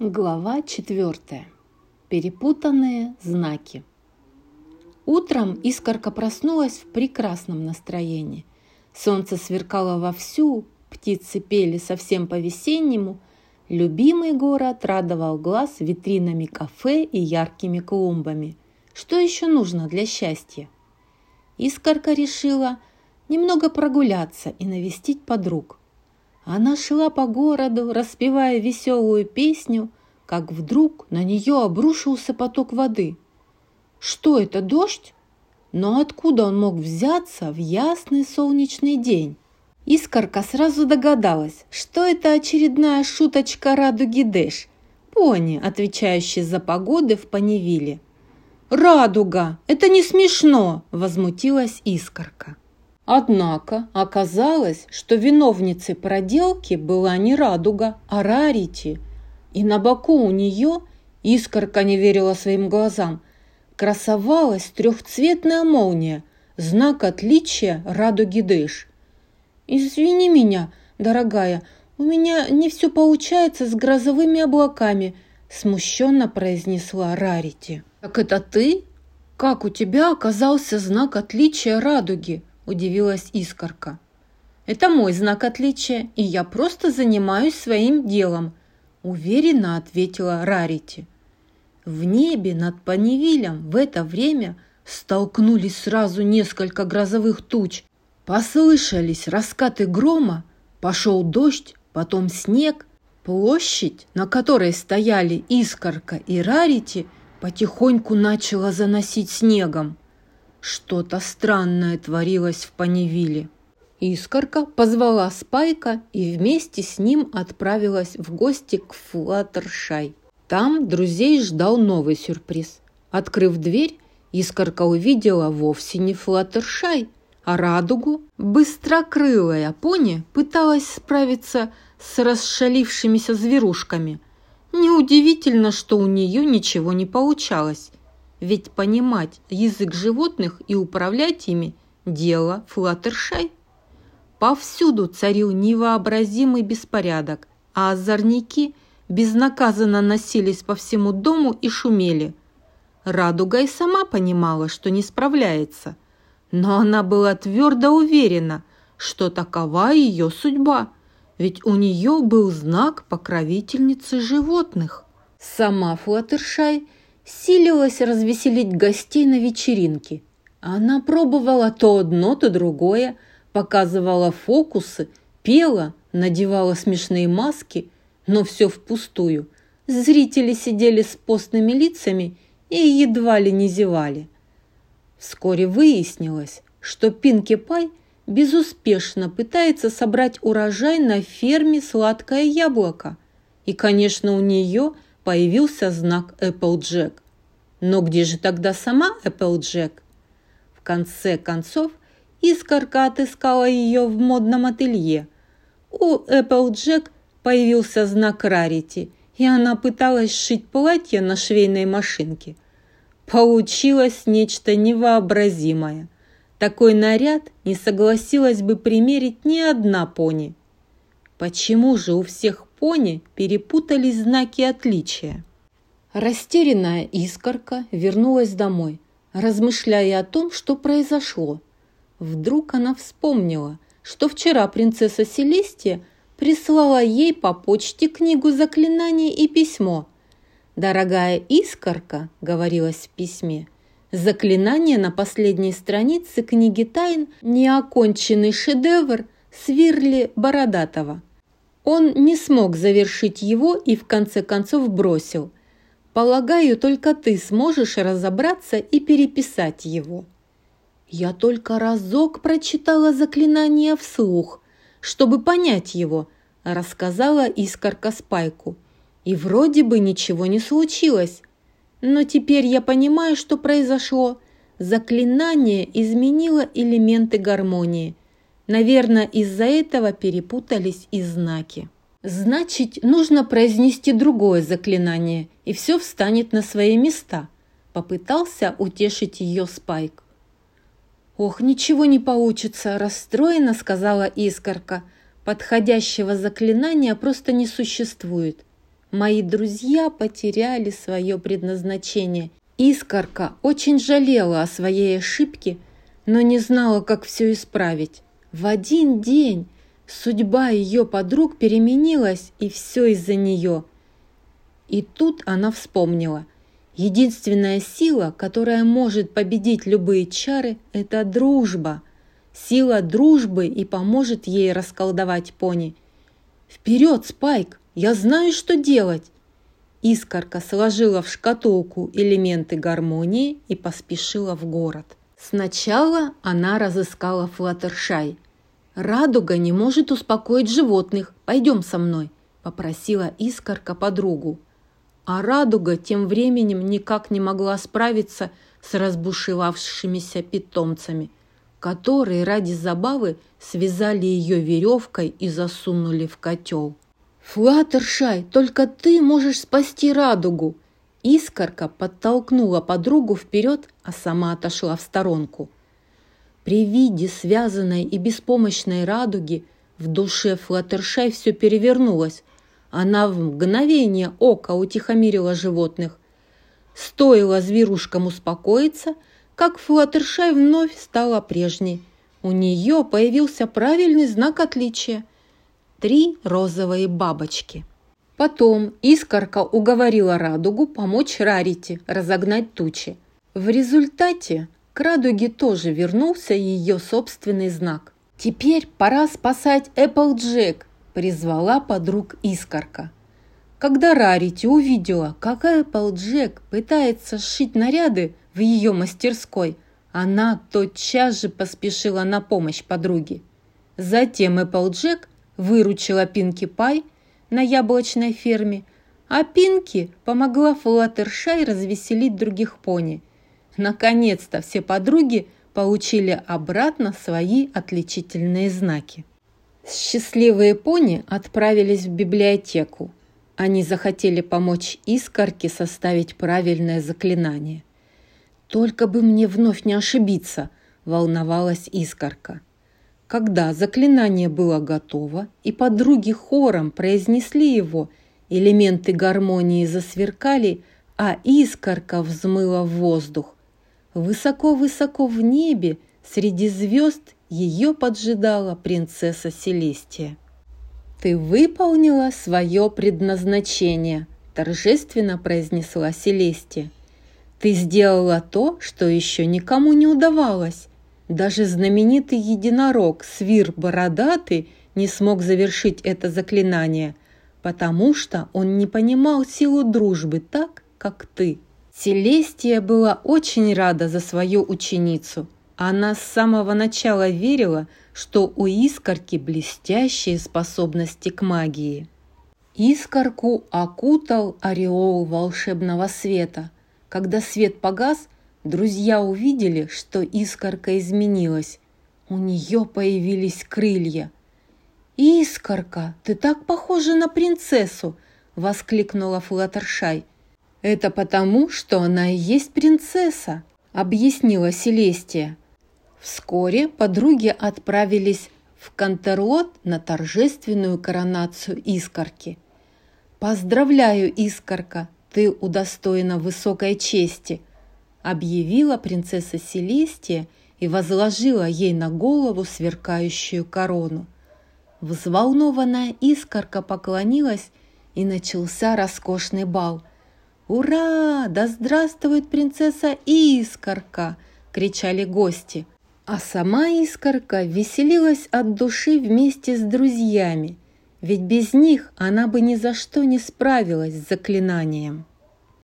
Глава 4. Перепутанные знаки. Утром Искорка проснулась в прекрасном настроении. Солнце сверкало вовсю, птицы пели совсем по-весеннему. Любимый город радовал глаз витринами кафе и яркими клумбами. Что еще нужно для счастья? Искорка решила немного прогуляться и навестить подруг. Она шла по городу, распевая веселую песню, как вдруг на нее обрушился поток воды. Что это, дождь? Но откуда он мог взяться в ясный солнечный день? Искорка сразу догадалась, что это очередная шуточка радуги Дэш, пони, отвечающий за погоды в Поневиле. «Радуга! Это не смешно!» – возмутилась Искорка. Однако оказалось, что виновницей проделки была не радуга, а Рарити. И на боку у нее, Искорка не верила своим глазам, красовалась трехцветная молния, знак отличия радуги Дэш. «Извини меня, дорогая, у меня не все получается с грозовыми облаками», смущенно произнесла Рарити. «Так это ты? Как у тебя оказался знак отличия радуги?» удивилась Искорка. «Это мой знак отличия, и я просто занимаюсь своим делом», уверенно ответила Рарити. В небе над Поневилем в это время столкнулись сразу несколько грозовых туч. Послышались раскаты грома, пошел дождь, потом снег. Площадь, на которой стояли Искорка и Рарити, потихоньку начала заносить снегом. Что-то странное творилось в Поневиле. Искорка позвала Спайка и вместе с ним отправилась в гости к Флаттершай. Там друзей ждал новый сюрприз. Открыв дверь, Искорка увидела вовсе не Флаттершай, а радугу. Быстрокрылая пони пыталась справиться с расшалившимися зверушками. Неудивительно, что у нее ничего не получалось. Ведь понимать язык животных и управлять ими – дело Флаттершай. Повсюду царил невообразимый беспорядок, а озорники безнаказанно носились по всему дому и шумели. Радуга и сама понимала, что не справляется, но она была твердо уверена, что такова ее судьба, ведь у нее был знак покровительницы животных. Сама Флаттершай силилась развеселить гостей на вечеринке. Она пробовала то одно, то другое, показывала фокусы, пела, надевала смешные маски, но все впустую. Зрители сидели с постными лицами и едва ли не зевали. Вскоре выяснилось, что Пинки Пай безуспешно пытается собрать урожай на ферме «Сладкое яблоко». И, конечно, у нее появился знак Эпплджек. Но где же тогда сама Эпплджек? В конце концов, Искорка отыскала ее в модном ателье. У Эпплджек появился знак Рарити, и она пыталась сшить платье на швейной машинке. Получилось нечто невообразимое. Такой наряд не согласилась бы примерить ни одна пони. Почему же у всех пони перепутались знаки отличия? Растерянная Искорка вернулась домой, размышляя о том, что произошло. Вдруг она вспомнила, что вчера принцесса Селестия прислала ей по почте книгу заклинаний и письмо. «Дорогая Искорка», — говорилось в письме, «заклинание на последней странице книги тайн — неоконченный шедевр Свирли Бородатого. Он не смог завершить его и в конце концов бросил. Полагаю, только ты сможешь разобраться и переписать его». «Я только разок прочитала заклинание вслух, чтобы понять его», – рассказала Искорка Спайку. «И вроде бы ничего не случилось. Но теперь я понимаю, что произошло. Заклинание изменило элементы гармонии. Наверное, из-за этого перепутались и знаки. Значит, нужно произнести другое заклинание, и все встанет на свои места», – попытался утешить ее Спайк. «Ох, ничего не получится», – расстроенно сказала Искорка. «Подходящего заклинания просто не существует. Мои друзья потеряли свое предназначение. Искорка очень жалела о своей ошибке, но не знала, как все исправить. В один день судьба ее подруг переменилась, и все из-за нее. И тут она вспомнила. Единственная сила, которая может победить любые чары, это дружба. Сила дружбы и поможет ей расколдовать пони. «Вперед, Спайк! Я знаю, что делать!» Искорка сложила в шкатулку элементы гармонии и поспешила в город. Сначала она разыскала Флаттершай. «Радуга не может успокоить животных. Пойдем со мной», – попросила Искорка подругу. А Радуга тем временем никак не могла справиться с разбушевавшимися питомцами, которые ради забавы связали ее веревкой и засунули в котел. «Флаттершай, только ты можешь спасти Радугу!» Искорка подтолкнула подругу вперед, а сама отошла в сторонку. При виде связанной и беспомощной Радуги в душе Флаттершай все перевернулось. Она в мгновение ока утихомирила животных. Стоило зверушкам успокоиться, как Флаттершай вновь стала прежней. У нее появился правильный знак отличия – 3 розовые бабочки. Потом Искорка уговорила Радугу помочь Рарити разогнать тучи. В результате к Радуге тоже вернулся ее собственный знак. «Теперь пора спасать Эпплджек», – призвала подруг Искорка. Когда Рарити увидела, как Эпплджек пытается сшить наряды в ее мастерской, она тотчас же поспешила на помощь подруге. Затем Эпплджек выручила Пинки Пай на яблочной ферме, а Пинки помогла Флаттершай развеселить других пони. Наконец-то все подруги получили обратно свои отличительные знаки. Счастливые пони отправились в библиотеку. Они захотели помочь Искорке составить правильное заклинание. «Только бы мне вновь не ошибиться», – волновалась Искорка. Когда заклинание было готово и подруги хором произнесли его, элементы гармонии засверкали, а Искорка взмыла в воздух. Высоко-высоко в небе, среди звезд, ее поджидала принцесса Селестия. «Ты выполнила свое предназначение», – торжественно произнесла Селестия. «Ты сделала то, что еще никому не удавалось. Даже знаменитый единорог Свир Бородатый не смог завершить это заклинание, потому что он не понимал силу дружбы так, как ты». Селестия была очень рада за свою ученицу. Она с самого начала верила, что у Искорки блестящие способности к магии. Искорку окутал ореол волшебного света. Когда свет погас, друзья увидели, что Искорка изменилась. У нее появились крылья. «Искорка, ты так похожа на принцессу!» – воскликнула Флаттершай. «Это потому, что она и есть принцесса», – объяснила Селестия. Вскоре подруги отправились в Кантерлот на торжественную коронацию Искорки. «Поздравляю, Искорка, ты удостоена высокой чести», – объявила принцесса Селестия и возложила ей на голову сверкающую корону. Взволнованная Искорка поклонилась, и начался роскошный бал. «Ура! Да здравствует принцесса Искорка!» – кричали гости. А сама Искорка веселилась от души вместе с друзьями, ведь без них она бы ни за что не справилась с заклинанием.